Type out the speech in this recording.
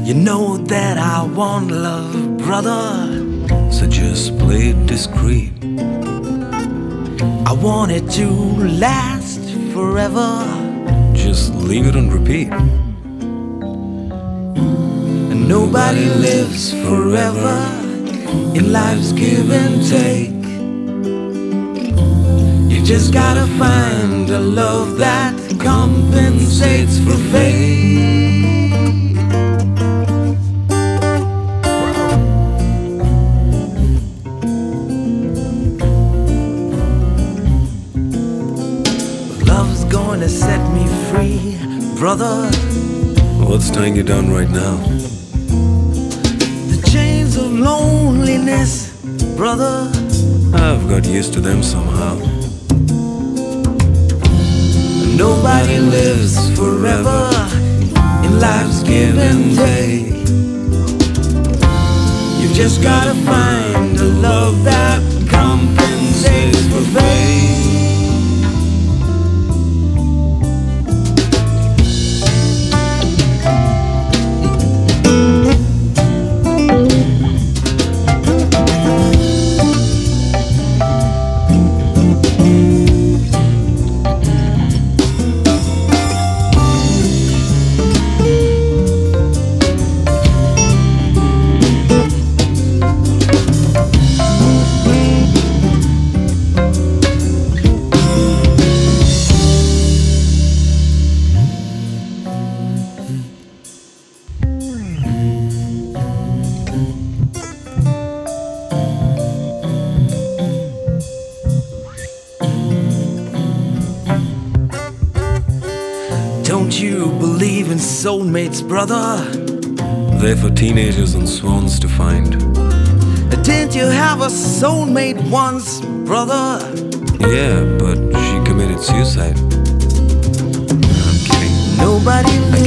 You know that I want love, brother, so just play it discreet. I want it to last forever. Just leave it on repeat. And nobody lives forever in life's give and take. You just gotta find a love that compensates for fate. Love's going to set me free, brother. What's tying you down right now? The chains of loneliness, brother. I've got used to them somehow. Nobody lives forever in life's give and take. You've just gotta find a love that compensates for fate. Don't you believe in soulmates, brother? They're for teenagers and swans to find. Didn't you have a soulmate once, brother? Yeah, but she committed suicide. I'm kidding. Nobody